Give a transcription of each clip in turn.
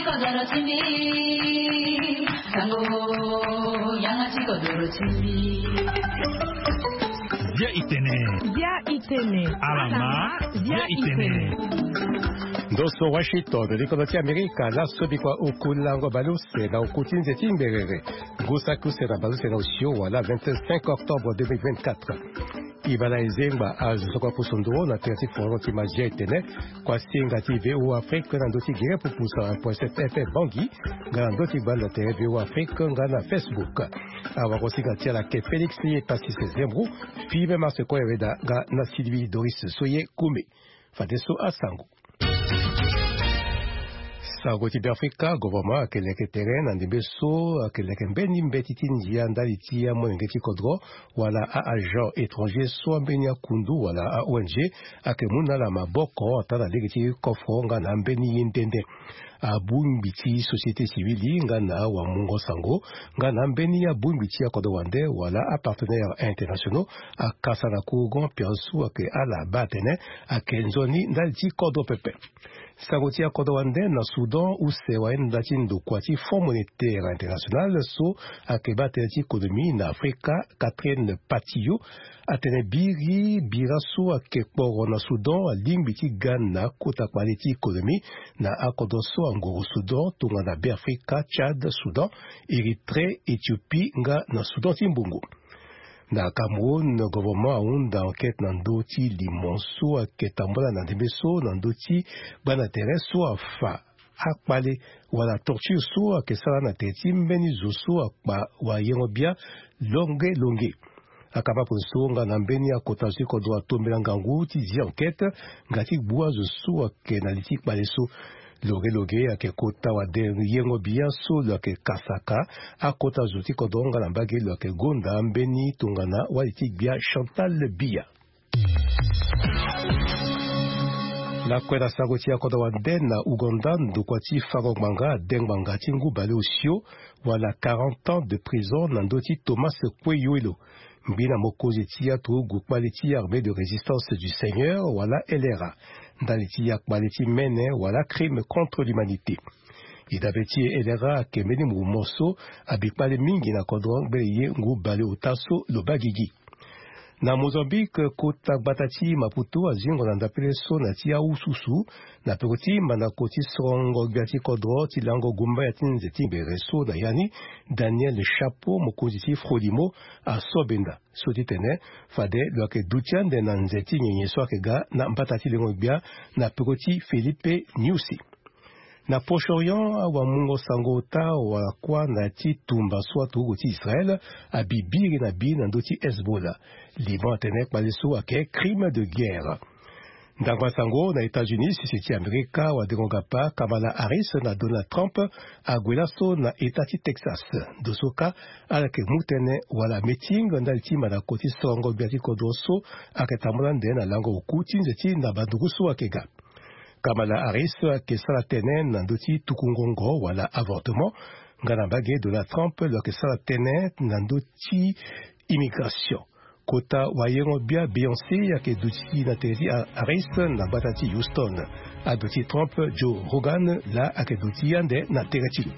kodoro chimbi sango yanga chi kodoro chimbi Via itene alama via itene Doso Washington likonoti Amerika la sobikwa ukulango baluse na ukutinze timberere gusaku sera baluse na ushio wala 25 octobre 2024 ibala izengba azokwa pusondoro na terti foronti majetene kwa singa TV Afrique na ndoti gere pupusa .7 FM bangi ngana ndoti bala TV Afrique ngana Facebook awakosinga tiala ke Felix ni pasi sezembru fibe maseko yeda ga na Sylvie Doris Soye Kume fadeso asango Sagoti d'Africa, gouvernement akeleke terrain andibeso akeleke mbeni mbetiti njia ndaliti ya mwengeti kodro wala a agent étranger so mbeni ya kundu wala a ONG akemuna la maboko atala legeti kofro ngana mbeni yindende abumbiti société civile ngana wa mungo sango ngana mbeni ya bumbiti ya kodo wande wala a partenaires internationaux akasana ku gon piansu ake ala batene akenzoni ndaliti kodo pepe Sagoti ya kodo wande na Soudan usewa ndati ndokwati Fonds monétaire international so akebate ti économie na Afrika Catherine Patio atene biraso akekporo na Soudan alimbiti Ghana kota kwaliti économie na akodo so angoro Soudan tonga na be Afrika Tchad Soudan Érythrée Éthiopie nga na Soudan timbungu na Cameroun gouvernement aunda enquête na ndoti limonso aketambola na ndebeso na ndoti bana tereso afa akpale wala torture so akesala na teti mbeni zoso akpa wa yengobia longe akaba ponso na mbeni akotazi ko do atombela ngangu ti di enquête ngati bua zoso akenaliti baleso loge akekota wa de yengo biaso loke kasaka akota zuti kodonga na mbage loke gonda mbeni tungana waliti bia Chantal Bia la kweda sagoti ya koda wa den na Uganda ndokwati farogmanga dengbanga tingu bale osio wala 40 ans de prison na ndoti Thomas Kweyoelo mbina mokozi tia to gukbaliti armée de résistance du Seigneur wala LRA ndaliti yakbaliti mene wala crime contre l'humanité idabeti LRA kemeni mumoso abikpale mingi na kodron beye ngu bale utaso lobagigi na Mozambique kota batati Maputo azingo na ndapele so na tia ususu na pekoti manakoti songo biati kodro tilango gumba ya tinzeti bereso na yani Daniel Chapeau mokoziti Frolimo a Sobenda sotitene fade loke dutiande na nzeti nyenyeso akega na mbatati lengo bia na pekoti Philippe Nyusi na Proche-Orient wa mungo sangota wa kwa na ti tumba so atugo ti Israël abibiri na bi na ndoti Hezbollah Liban tene kwaliso ake crime de guerre ndangwa sango na États-Unis sisi Amerika wa dengongapa Kamala Harris na Donald Trump agwelaso na etati Texas dosoka alake mutene wala meeting ndaliti mana koti songo biati kodoso aketamula nde na lango ukuti nzeti na banduguso akega Kamala Harris kesala tene na ndoti tukungongo wala avortement ngana bage Donald Trump lo kesala tene na ndoti immigration kota wayengo bia Beyoncé yake duti na teri Harris na batati Houston aduti Trump Joe Rogan la ake duti yande na tereti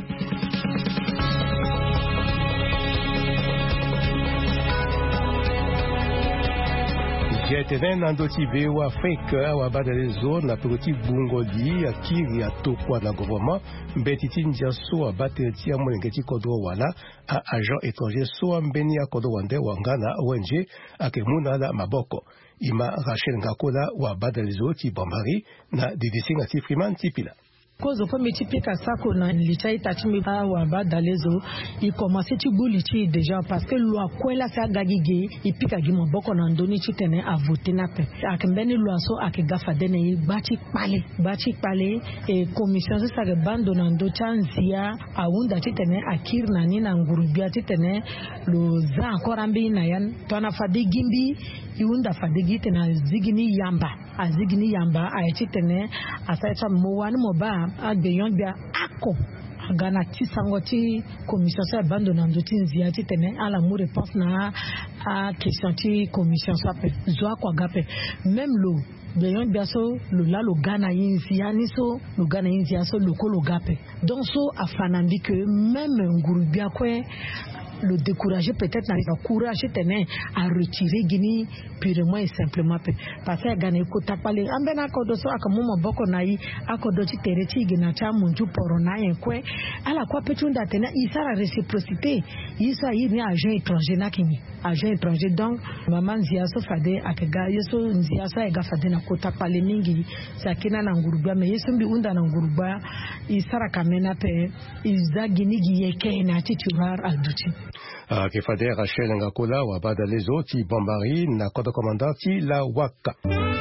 Jetenen andoti veo Afrika wa badalezo na proti bungoli akiri atokwa na gouvernement mbetiti njaso abateti ya mwengeti kodro wala a agent étranger so mbeni ya kodro wande wangana ONG akemuna la maboko ima Rachel Ngakola wa badalezo ti Bambari na didisinga ti Freeman tipila Kozo po mitipika sako na lichai tachimi wa badalezo i commencé ti bulichi déjà parce que loi kwela sa gagige i pika gimo boko na ndoni chi tene a voter na pe akembeni loi so akigafa dene i bachi pale e commission sa ga bando na ndo chanzia aunda ti tene akir na ni na ngurubia ti tene lo za encore ambi na yan tona fadigimbi iunda fadigite na zigini yamba a chi tene asacha mo wan mo ba agbeyon bia gana ti sangoti commission sa bando na ndoti nzia ti tene ala mu réponse na a question ti commission sa pe zo kwa gape même lo beyon biaso lo la lo gana yinzia ni so lo gana yinzia so lo ko lo gape donc so afanambi que même ngurubia kwe le décourager peut-être n'a courage tenait à retirer Guinée purement et simplement parce que gagner kota pale ambena kodo so akamumo boko nai akodo ti tereti gina cha munju porona yenkwe ala kwa petunda tena isara réciprocité isa yini agent étranger na kini agent étranger donc maman zia so fade akega yeso nzia so ega fade na kota pale mingi sakina na ngurubwa me yeso mbi unda na ngurubwa isara kamena pe izagini giyeke na titular aduti Kefade Rachel Ngakola wa Badalezo ti Bambari na kodo komandati la Waka.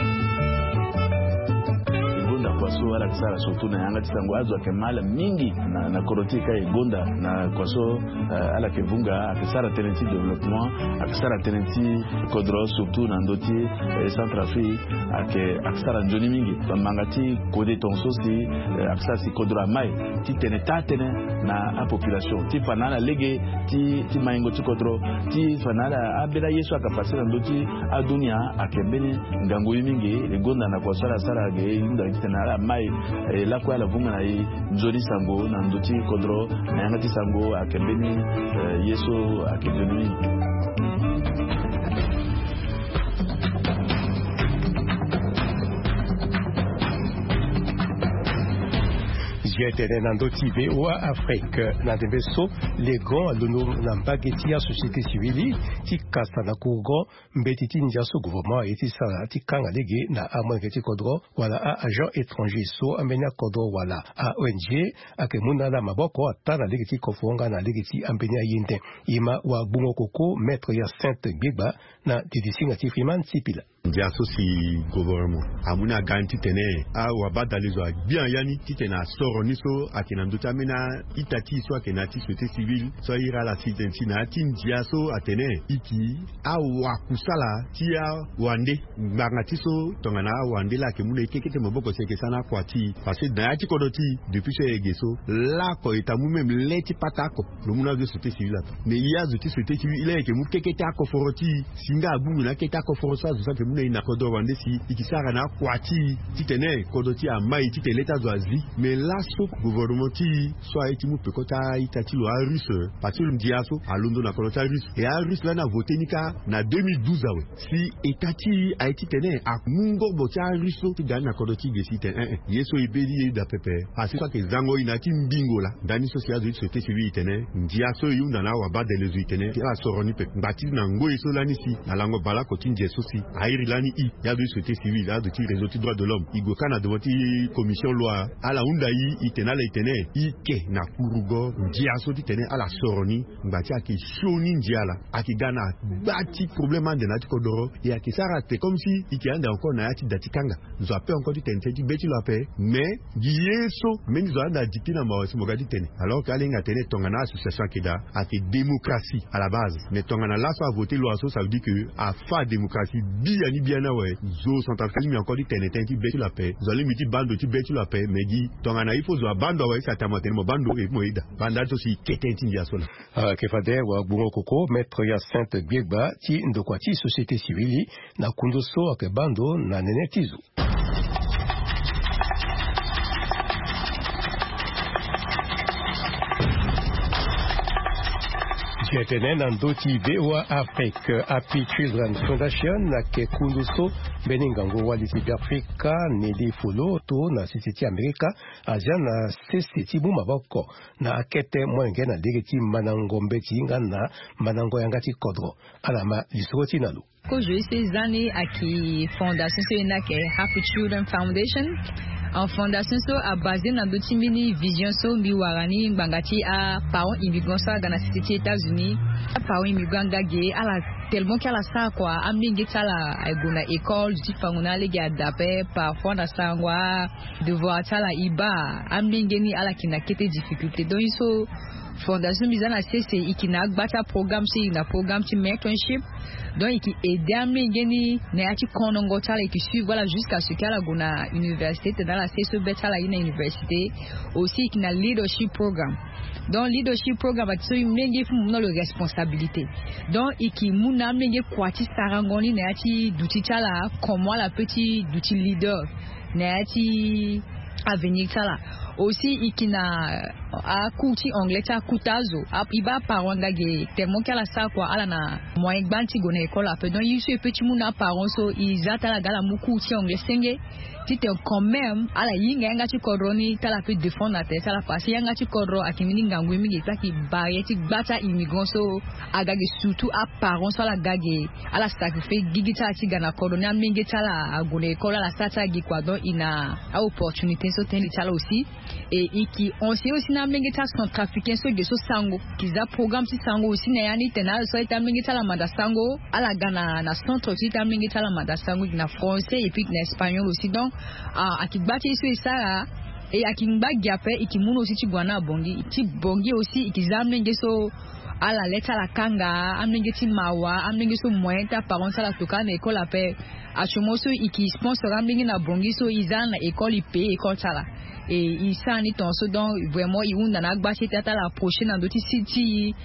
Kwaso wala kisara surtout na yanga tisango azo akemala mingi na korotika igonda na kwaso ala kevunga akisara tenenti développement akisara tenenti kodro surtout na ndoti Centrafrique akisara njoni mingi bamangati kode tonso si akisara si kodro mai ti tene na a population ti fanala lege ti maingo ti kodro ti fanala abela yesu akapasira ndoti a dunia akembeni ngango mingi igonda na kwaso sara ge inda tena mai la kwa la vunga na nzori sango na ndoti kodro na yangati sango akembeni yeso akejoni J'étais dans d'autres VOA Afrique dans des vaisseaux les grands l'honneur dans bageti à société civile qui casse na courgo mbetiti ndiaso gouvernement et ça ti kanga lege na amangeti kodro wala a agent étranger so amenya kodro wala a ONG akemuna la maboko atana lege kofonga na lege ambenya yinde ima wa bungo koko maître ya Sainte Biba na didisinga ti Freeman Sipila ndiaso si gouvernement amuna ganti tene a wabada lezo bien yani titena soro niso akina ndota mena itati so akena ti société civile so ira la citizenship na ti ndiaso atene iki a wakusala ti a wande ngangati so tongana wande la ke muna kekete maboko seke sana kwati parce que na ti kodoti depuis ce geso la ko etamu même leti patako lo muna de société civile mais il y a de société civile il est que mu kekete akoforoti singa abu na kekete akoforosa zo ke muna ina kodo wande si ikisara na kwati titene kodoti a mai titeleta zoazi mais là so gouvernement ti soit etimu pekota itati lo a russe parce que ndiaso a londo na kolota russe et a russe là na voté nika na 2012 awe si etati a eti tene a mungo boti a russe ti dana kodoti gesi ten yeso ibedi da pepe parce que zango inati mbingo la dani social de société civile tene ndiaso yunda na wa ba de les tene ti a soroni pe ngati na ngo yeso lani si na lango bala ko ti njeso si a iri lani i ya de société civile a de ti réseau ti droit de l'homme igo kana de voti commission loi ala unda itena le itene ike na kurugo ndiaso titene ala soroni ngati aki shoni ndiala aki gana bati problème de na tikodoro et aki sarate comme si ikianda encore na yati datikanga zo ape encore titene ti beti lo ape mais yeso meni zo anda dikina mawasi mogadi tene alors qu'alinga tene tongana association kida aki démocratie à la base mais tongana la so a voter loi so ça veut dire que a fa démocratie biani biana ouais zo centrafrique mais encore titene ti beti lo ape zo le miti bando ti beti lo ape mais di tongana ifo zo bando wa isa tamate mo bando e moida banda to si ketenti ya sola kefade wa bungo koko maître ya Sainte Biegba ti ndokwati société civile na kundoso ake bando na nenetizo J'étais dans d'autres VOA Afrique Happy Children Foundation na ke kunduso beningango wa litibi Afrika nedi folo to na sisiti Amerika aja na sisiti bumaboko na akete mwenge na digiti manangombe tinga na manango yangati kodro alama lisoti nalu Aujourd'hui, ces années à qui fondation c'est une Happy Children Foundation. En fondation so a basé na d'autres mini vision so biwarani bangati a parents immigrants ça dans la cité États-Unis. Parents immigrants gagé à la tellement qu'à la ça quoi ambingi tala aguna école du fanguna les gars d'appel parfois na sangwa devoir tala iba ambingi ni ala kina kete difficulté donc so fondation bizana CCI qui n'a bata programme si na programme ti mentorship donc qui aider amengeni na ati konongo tala qui suivre voilà jusqu'à ce qu'à la gona université dans la CSO betala ina université aussi qui na leadership programme. Donc leadership programme atso imenge fu muno le responsabilité. Donc qui muna menge kwati sarangoni na ati duti tala comment la petit duti leader na ati avenir tala. Aussi ikina a kuti anglais ta kutazo iba paranga ge tellement kala sa kwa ala na moyen banti gona école après donc yisu petit muna parents so izata la gala mukuti anglais senge tite quand même ala yinga nga ti koroni tala pe défendre la tête la passe yanga ti korro akimini ngangwe mi geta ki barrière bata immigrant so agage surtout a parents so la gage ala sacrifice gigita ti gana koroni aminge tala agona école la sata gi kwa donc ina a opportunité so ten tala aussi et qui on sait aussi na mingi tas contrafiquer so de so sango qui za programme si sango aussi na yani tena so ita mingi tala manda sango ala gana na centre aussi ta mingi tala manda sango na français et puis na espagnol aussi donc a qui bati so ça et a qui mbagi après et qui muno aussi ti gwana bongi aussi qui za mingi so ala leta la kanga amningi ti mawa amningi so moyen ta parents la toka na école après a chomoso qui sponsor amningi na bongi so izana école IP école tala et il s'en est so donc vraiment il on a gbaché tata la prochaine dans d'autres sites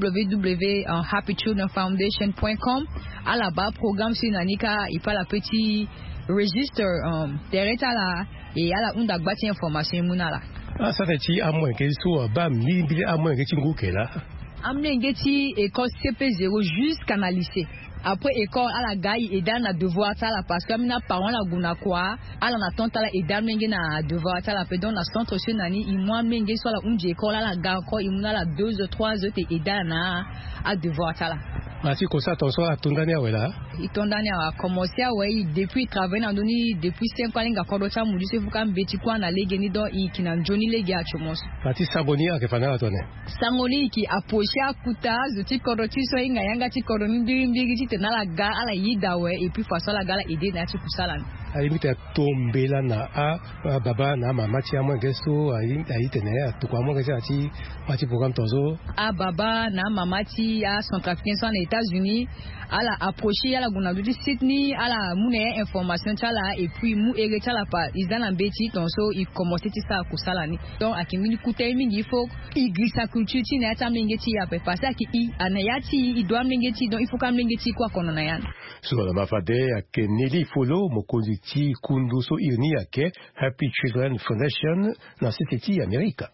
www.happychildrenfoundation.com à la bas programme sur nanika il pas la petit register derrière là et à la on a gbaché information munala ça fait ti à moins que so ba mi à moins que ti nguke là amnengeti école CP0 jusqu'à na lycée. Après école à la gaille et dans la devoir ça la parce que mina parents la guna quoi à la tante la et dans mengi na devoir ça la pedon na centre sur nani il moi mengi soit la unje école à la gare quoi il muna la 2 ou 3 autres et dans na à devoir ça la. Merci comme ça ton soir tondania wela. Il tondania a commencé à ouais depuis travailler dans doni depuis 5 ans nga kodo cha mudu se fuka mbeti kwa na legeni do i kina Johnny legi a chomos. Pati Sangoni a kefana la tone. Sangoni qui approché à kuta zuti kodo ti so inga yanga ti kodo ndiri ti tena la ga ala yida we et puis façon la ga la aider na ti kusala. A limite tombela na a baba na mama ti amwe geso a itene a tukwa mo gesa ti pati programme tozo. A baba na mama ti a Centrafricain so na États-Unis à la approcher à la gona du Sydney à la mune information tala et puis mu ereta la pa izana beti donc so il commencer ça à kusala ni donc akimini kutai mingi il faut igrisa culture ti na ta mingeti ya pe passer ki i anayati i doit mingeti donc il faut ka mingeti kwa kono na yana so la mafade akeneli follow mokonzi ti kundu so irni ake Happy Children Foundation na CCT America.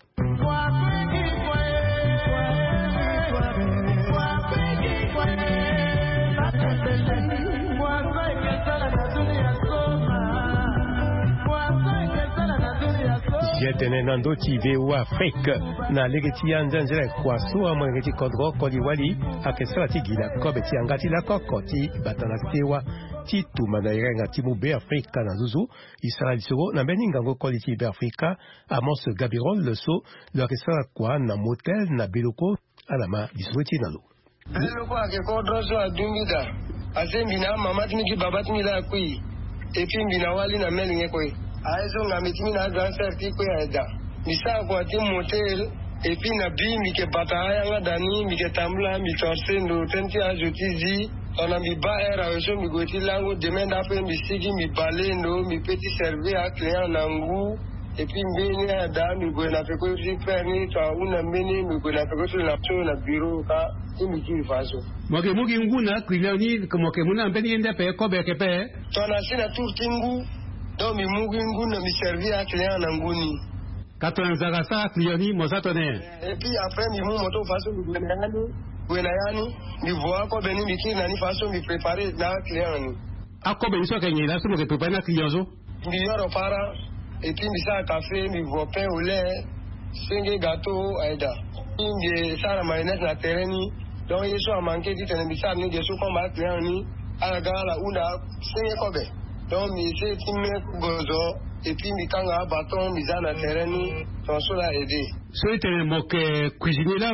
Yetene nando ti veo Afrique na legeti anzanzela kwa so amwengeti kodro kodiwali akesala ti gila kobe ti angati la kokoti batana tewa ti tuma na irenga ti mube Afrika na zuzu isala lisoro na beninga ngo kodi ti be Afrika Amos Gabirol le so le akesala kwa na motel na biloko alama disweti nalo eloko ake kodro so adungida asembi na mama timi ki baba timi la kui epi mbina wali na melinge koi aizo nga mitimi na transfer ti ko yaida misa ko ti motel et puis na bi mi ke bataya nga dani mi ke tambla mi torse ndo tenti ajotizi ona mi ba era so mi goti lango demanda pe mi sigi mi bale ndo mi petit servir à client nangu et puis mbeni da mi go na pe ko ti perni to una mbeni mi go na pe ko na to na bureau ka ti mi ki faso moke mugi nguna client ni como que muna mbeni ende pe ko be ke pe to na sina turtingu donc mi mugi nguna mi servir à client nanguni 80 sa client mozatone et puis après mi mu moto façon mi gwenayani mi voa ko beni mi ki nani façon mi préparer na client ni ako be so kenyi la so ke préparer na client zo mi yoro para et puis mi sa café mi voa pain au lait senge gâteau aida mi sa mayonnaise na tereni donc yeso a manqué dit na mi sa ni de so ko ma client ni ala gala una senge ko be donc mi se ti me gozo et puis mi kanga bâton mi za na tereni ton so la aider so ite mo ke cuisiner là ouais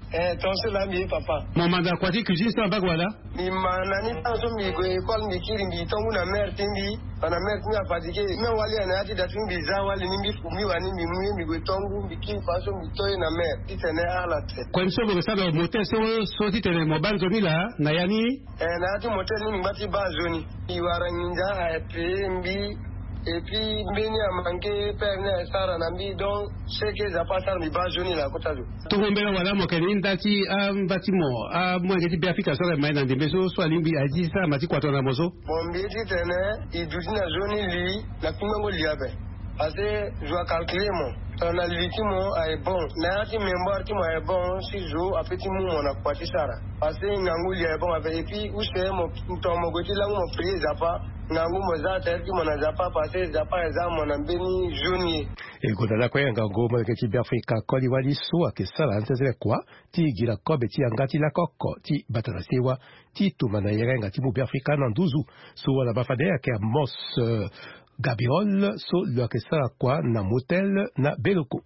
tonso la mi papa mon mandat quoi dit cuisine ça bagwa là mi manani tonso mi go école mi kiri mi tongu na mère timbi na mère mi afatike me wali na ati da timbi za wali ni mi fumi wani mi go tongu mi kiri faso mi toy na mère itene ala te quand so go ça le motel so ti tene mo banzo mi là na yani na ati motel ni ngati bazoni iwara ninja mbi et puis mbeni amanke perne sara na mbi donc c'est que ça passe mi bazoni la kota do to ngombela wala mo keni ndati batimo mo ngeti bi afika so mai na ndembeso so alimbi aji sa mati kwato na mozo bon mbi ti tene iduti na zoni li na kumango li abe parce que je dois calculer mon tonalitimo est bon na ati membre ti mo est bon si jo apeti mu mo na kwati sara parce que ngangu li est bon avec et puis où c'est mon ton mo goti la mo prier zapa ngangu mo za ter ki mo na zapa parce que zapa eza mo na beni jaune e godala kwa ngangu mo ke ti bi Afrika ko li wali so ke sala ntse kwa ti gira kobe ti angati la kokko ti batana sewa ti to mana yerenga ti mu bi Afrika na nduzu so wala bafade ke mos Gabriel so lo ke sala kwa na motel na Beloko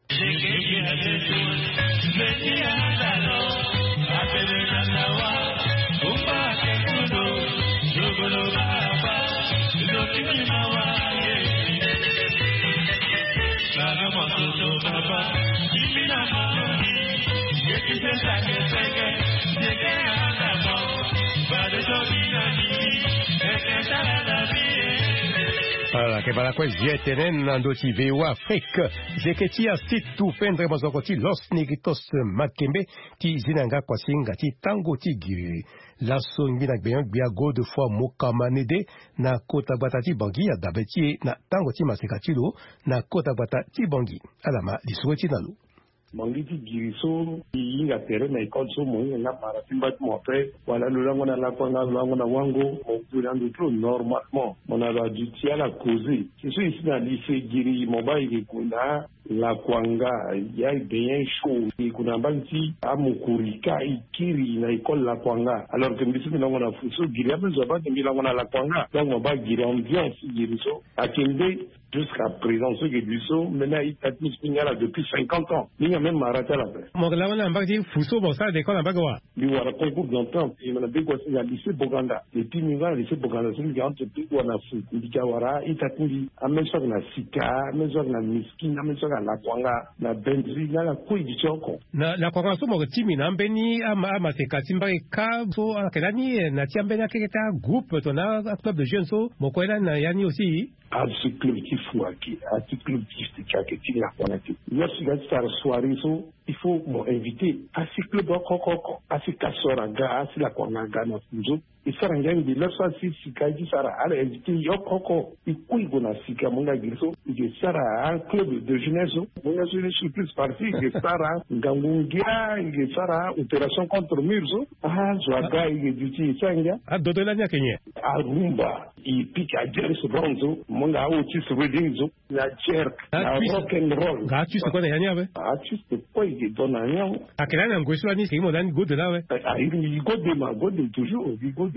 Voilà, que para quel tenen andoti veo Afrique. Zeketi a situ pendre mazokoti los negritos makembe ti zinanga kwasinga ti tango ti giri. La songi na gbeyon bia go de fois mokamanede na kota bata ti bangi ya dabeti na tango ti masekatilo na kota bata ti bangi. Alama lisuweti nalu. Mangiti giriso inga tere na ikol so mo na para timbat mo pe wala lulango na lakwanga lulango na wango mo bulando trop normalement mon a dû tirer la causer c'est sûr ici na lycée giri mo ba ile kuna la kwanga ya bien chaud et kuna banti amukurika ikiri na ikol la kwanga alors que mbisi na ngona fuso giri abezo ba mbila ngona la kwanga donc mo ba giri ambiance giriso akende jusqu'à présent ceux qui disent maintenant il a mis Spinala depuis 50 ans il a même arrêté la paix mon là on a pas dit fuso bon ça d'école en bagwa il y a un concours d'entente il m'a dit quoi c'est le lycée Boganda et puis nous le lycée Boganda c'est une grande petite on a fait il dit wara il t'a dit amène ça na sika amène ça na miskin amène ça na kwanga na benzi na la koi di choko na la kwanga so mo timi na mbeni ama se katimba ka so akelani na tiambena keta groupe tona club de jeunes so mo ko na yani aussi à ce club qui faut à ce club qui la qualité lorsqu'il y a cette soirée so il faut m'inviter à ce club kokoko à ce kasoraga à ce la kwanga na fuzo isaranga ndi lorswa si sikaji sara ala invité yokoko ikuigo na sika munga giso ige sara un club de jeunesse munga sur une surprise partie ige sara ngangungia ige sara opération contre murzo zwaga ige duti sanga dodola nya kenye arumba ipika jeris bronzo munga otis weddingzo na jerk na rock and roll tu sais quoi ya be tu sais quoi ige dona nya akela ngweswa ni simo dan go de la we il go de ma go de toujours il go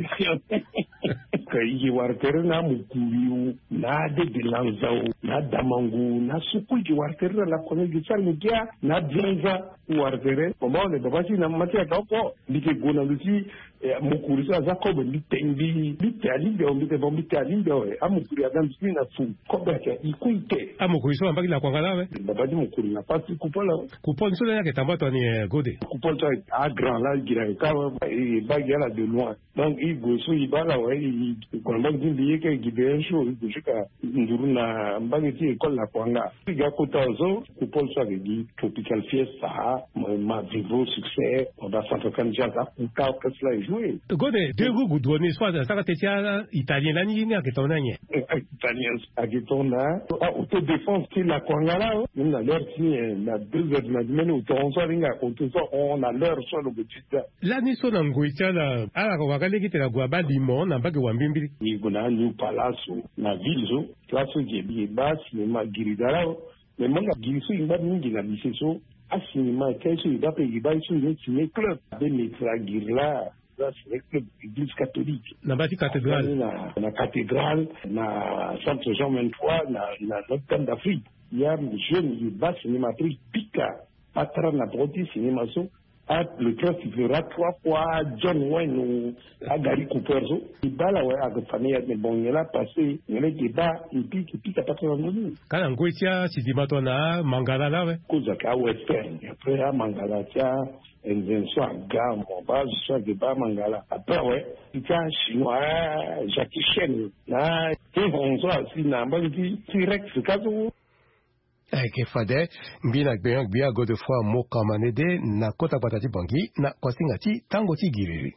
kai wartere na mukuriu na de bilanzao na damangu na suku ji wartere la kone gisar mugia na bianza wartere pomone babasi na matia kako dike gona lusi mukuri sa zakobe bitengi bitali de ombite bombite alimbe amukuri adamsi na fu kobeke ikuite amukuri so ambaki la kwangala we babadi mukuri na pasi kupola kupon so ya ke tambato ni gode kupon so a grand la gira ka e bagala de loin donc il goso ibala wa il kwamba ndimbi ke gibesho gushika nduru na mbageti école la kwanga ga kotazo kupon so di tropical fiesta ma vivo succès on va s'entendre jazz ka cela jouer gode deux goûts donner soit ça tetia italien la ni a ketona nye italien a ketona autodéfense qui la kwanga là on a l'air si na 2h de la matinée au toronto ringa on a l'air sur le petit la ni so na ngoitia la ala ko wakale la guaba limon na bagi wambimbili iguna new palace na ville zo place qui est basse mais ma giridara mais mon giriso inga mingi na biseso asinima keso ibape ibai so ni club de metra girla ça c'est club église catholique na bati cathédrale na cathédrale na centre Jean 23 na Notre-Dame d'Afrique il y a jeune basse cinéma pika patra na proti cinéma so le train sifflera 3 fois John Wayne ou Agari Cooper. Il bat la famille, mais bon, il a passé, il y a qui bat, il pique à partir de nous. Quand on goûte, si dimatona, mangala là, ouais. Kozaka western. Après, à mangala, tiens, invention à gamme, on va, je sais que pas mangala. Après, ouais, il y a un chinois, Jackie Chan, là, et on soit assis, n'a pas dit, T-Rex, c'est cas où. Ke fade mbina gbeyan gbia Godefroid Mokamanede na kota patati bangi na kwasingati tango ti giriri.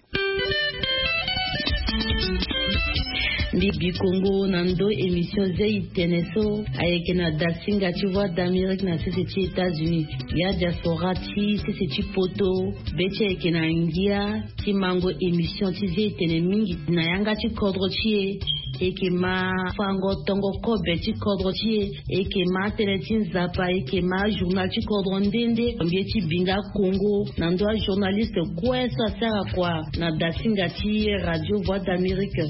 Bibi Congo nando émission Zé Teneso avec na dasinga tu vois d'Amérique na c'est États-Unis ya diaspora ti c'est poto beche avec na India ti mango émission ti Zé Tenemingi na yanga ti kodro ti eke ma fango tongo kobe ti kodro ti eke ma teletin zapa eke ma journal ti kodro ndende mbie ti binga Congo nando journaliste quoi ça sert à quoi na dasinga ti radio Voix d'Amérique.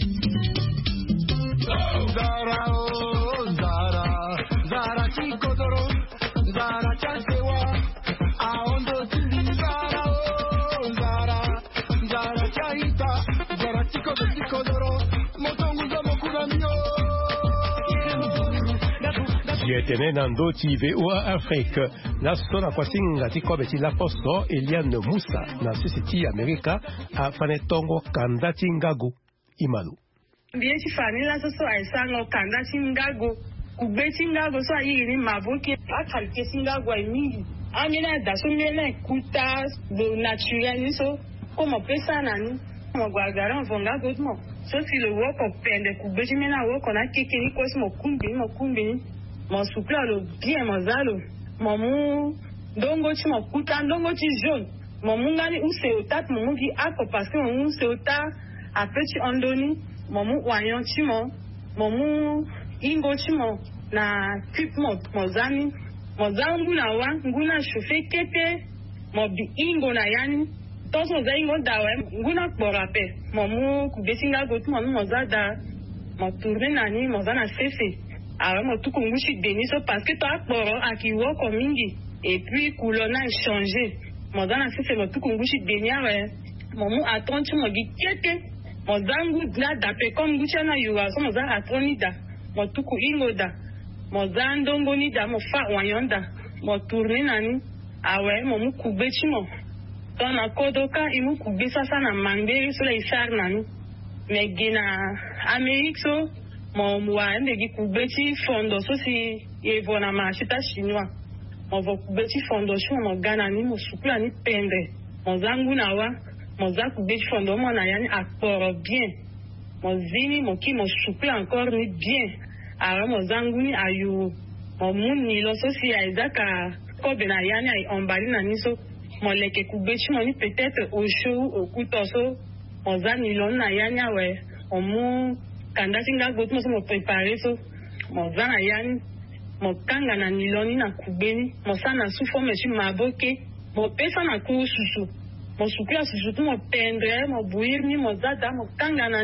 Zara, oh, Zara, Zara Chikodoro, Zara Chasewa, Aondo Tili, Zara, oh, Zara, Zara Chaita, Zara Chikodoro, Motonguza Mokuramio. Yetene nando ti VOA Afrique, la sona kwasinga ti kobe ti la posto Eliane Moussa na Société America a fanetongo kanda ti ngago imalu. Bien si famille so aisango kanda singago kugbe singago so ayi ni maboke akalke singago mingi amina da so mele kuta do naturel so como pesa nani mo gwagara vonga godmo so si le woko pende kugbe jimena woko na keke ni ko mo kumbi mo supla lo bien mo zalo mo mu dongo chi mo kuta dongo chi jaune mo mungani use otat mo mungi ako parce que mo mu se ota a petit ondoni momu wanyon chimo momu ingo chimo na tip mozani mozangu na wa nguna shofe kete mobi ingo na yani toso za ingo dawe nguna kporape momu kubesinga gotu momu mozada mo tourner nani mozana fefe ara mo tuku ngushi deni so parce que to akporo akiwo ko mingi et puis coulona changer mozana fefe mo tuku ngushi deni awe momu atonchi mo gi kete mozangu la dape comme guchana yuwa so moza atronida motuku ingoda mozandongo ni da mo fa wanyonda mo tourner nani awe mo mukube chimo tona kodoka imu kube sasa na mangeri so la isar nani megina Amerique so mo mwa ndegi kube chi fondo so si evona machita chinois mo vo kube chi fondo chimo mo gana ni mo supla ni pende mozangu na wa moza kubeti fondo mo na yani akporo bien mozini moki mo souple encore ni bien ara mozangu ni ayu mo muni lo so si aizaka kobe na yani ai ombali na niso mo leke kubeti mo ni peut-être au show au couteau so mozani lo na yani awe omu kanda singa gotu mo so mo préparer so mozana yani mo kanga na niloni na kubeni mo sana sufo me shi maboke mo pesa na ku susu mo supla susu mo pendre mo bouillir ni mo zada mo kangana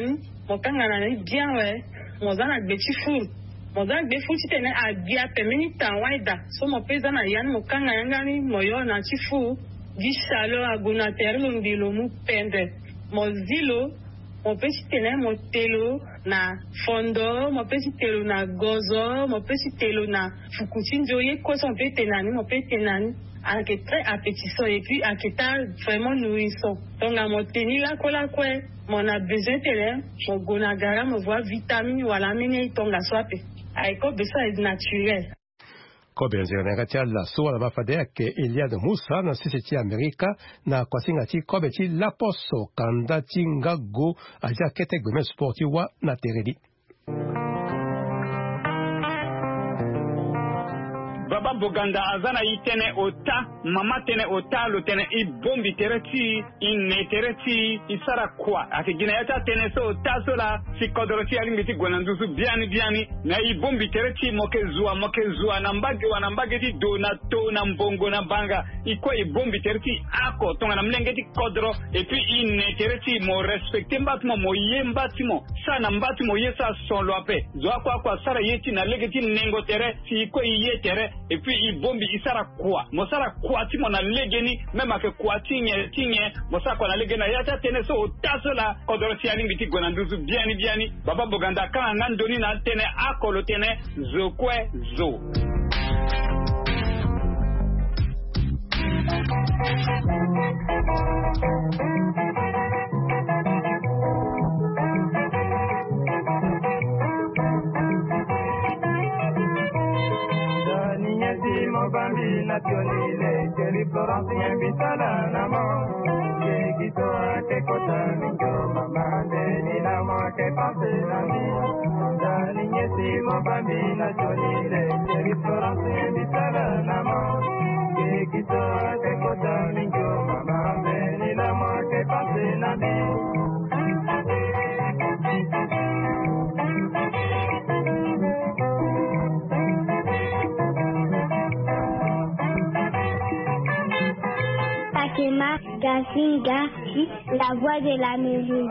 ni bien ouais mo zana gbeti fou mo zana gbe fou tene a bia pemeni tanwaida so mo pesa na yan mo kangana ngani mo yo na ti fou di salo aguna terlo ndilo mu pendre mo zilo mo pesi tene mo telo na fondo mo pesi telo na gozo mo pesi telo na fukuchinjo ye ko so pe tenani mo pe tenani qui est très appétissant et puis qui est vraiment nourrissant. Donc à mon tenir là quoi mon a besoin de mon gonagara me voit vitamine wala mine tonga swape avec quoi ça est naturel. Kobe nziranga la so la bafade ke Eliane Moussa na Société America na kwasinga ti kobe ti la poso kanda ti ngago aja ketek be sporti wa na teredi. Baba Boganda azana itene ota mama tene ota lo tene I bombi tereti ine tereti isara kwa akigina yata tene so ota sola sikodorosi alimiti gwanandusu biani na I bombi tereti mokezua nambage ti donato na mbongo na banga ikwa I bombi tereti ako tonga na mlengeti kodro et puis ine tereti mo respecte mbatimo mo yembatimo sana mbatimo yesa solo ape zo kwa sara yeti na legeti nengo tere si ikwa iye tere et puis il bombi isara kwa mosara kwa ti mona legeni même ake kwa tinye mosara kwa na legena yata tene so otasola kodoro ti alingi ti gonanduzu biani baba boganda kan ngandoni na tene akolo tene zokwe zo. Bambi nationale, Jerry Florence invitala namo. Kito ake kota mingo mama de namo ke pase nami. Dani nyesi mo Bambi nationale, Jerry Florence invitala namo. Kito ake kota mingo mama de namo ke pase nami. Fakema Gazinga, la voix de la mairie.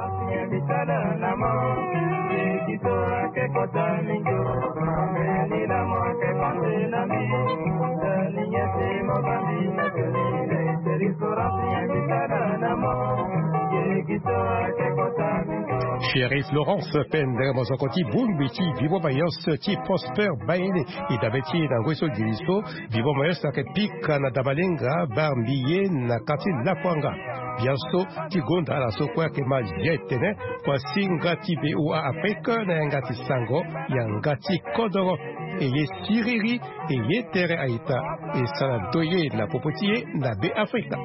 Shérif Laurence Pender Mozokoti Bumbiti Vivo Mayos Ti Prosper Baile et Dabeti Nangweso Giliso Vivo Mayos Pika na Dabalenga Barmbiye na Kati Lakwanga Biaso Ti Gonda la Sokwa Kema Jetene Kwa Singa Ti Beua Afrika na Yangati Sango Yangati Kodoro Eye Siriri Eye Tere Aita et Saladoye la Popotier na Be Afrika.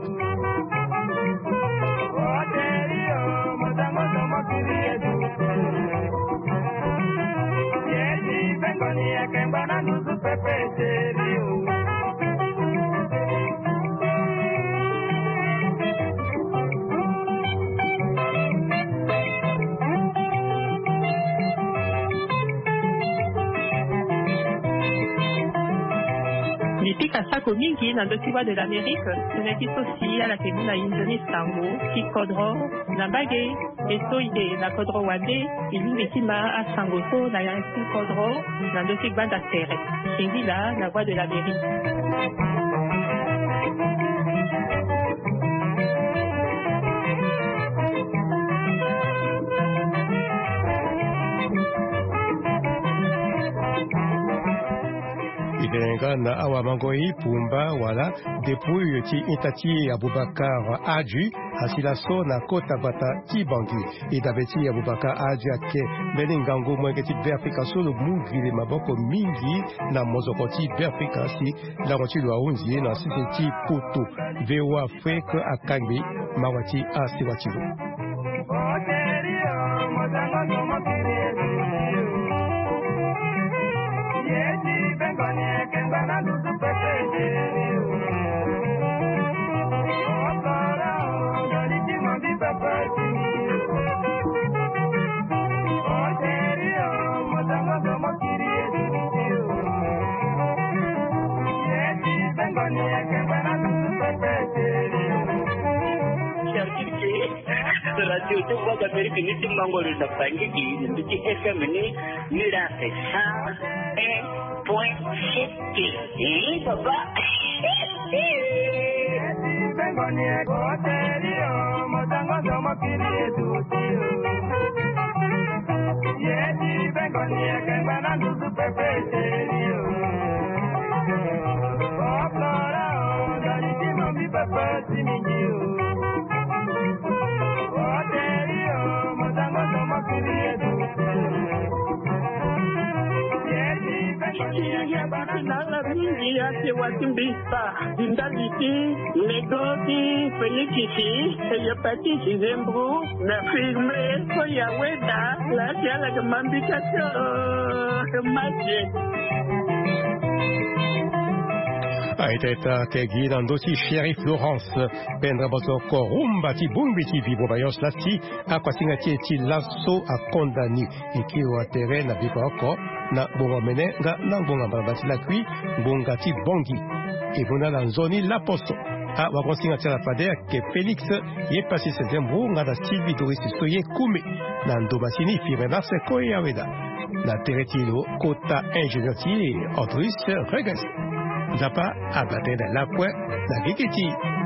Nipika sako mingi na dokiwa de l'Amérique, tunakis aussi à la kemuna injoni sango, ki kodro, na bage, esto ide na kodro wande, ilimekima a sango so na yansi kodro, na dokiwa da terre. Chéri là, la voix de l'Amérique. na awamangoi pumba wala depuis ti itati Abubakar Aju asilaso na kota bata Kibangi et dabeti Abubakar Aju ake beningango mwengeti Afrika solo mungile maboko mingi na mozokoti Afrika si la roti lo aunzi na siseti poto vewa Afrika akangi mawati asiwativo. Radio de Voix d'Amérique ni mangolo na pangiki ni FM ni mira esa point city papa bengoni ko terio motango domo kiri tutio yedi bengoni ke bana nusu pepe terio oplora dali timo mi papa timingio mingi ate watimbisa indaliti negoti fenikisi eyapati chizembru na firme koya weda la tiala kamambikacho maje Aiteta kegi nandosi Shérif Laurence Pendre Bozoko rumba ti bumbi ti vivo bayos lati akwasinga ti lasso a condamni iki wa terrain na biboko na bongomene nga na ngonga bati la kui bonga ti bongi e bona la zoni la poso wakonsinga tala padea ke Félix ye passé septembre ngada Sylvie Doris soye kume na ndobasini firmenase ko yaweda na teretilo kota ingénieur ti Andrus Regas zapa abatenda lapwe na gikiti